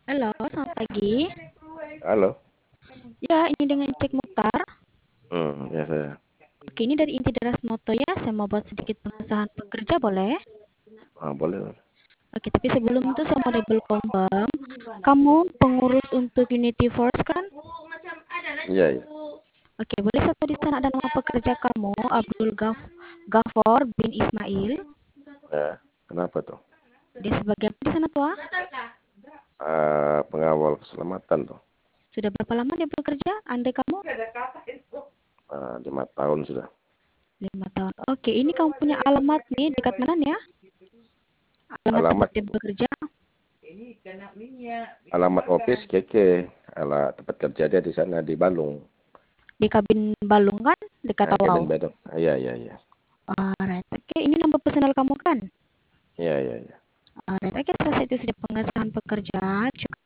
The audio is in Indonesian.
Halo, selamat pagi. Halo. Ya, ini dengan Cek Mukhtar. Ya saya. Oke, ini dari Inti Deras Moto ya. Saya mau buat sedikit pengesahan pekerja, boleh? Boleh, boleh. Oke, tapi sebelum itu saya mau double confirm. Kamu pengurus untuk Unity Force kan? Iya, iya. Oke, boleh satu di sana ada nama pekerja kamu, Gafor bin Ismail. Ya, kenapa tuh? Dia sebagai apa di sana tuh? Pengawal keselamatan tuh. Sudah berapa lama dia bekerja? Anda kamu? 5 tahun sudah. 5 tahun. Oke, ini kamu punya alamat nih dekat mana nih ya? Alamat tempat Alamat dia bekerja alamat office KK. Tempat kerja dia di sana di Balung. di kabin Balung kan? Dekat Kevin Tawau. Badung. Iya, iya, iya. Alright, oke. Ini nomor personal kamu kan? Iya, iya, iya. Alright, oke. Setelah itu sudah pengesahan pekerja.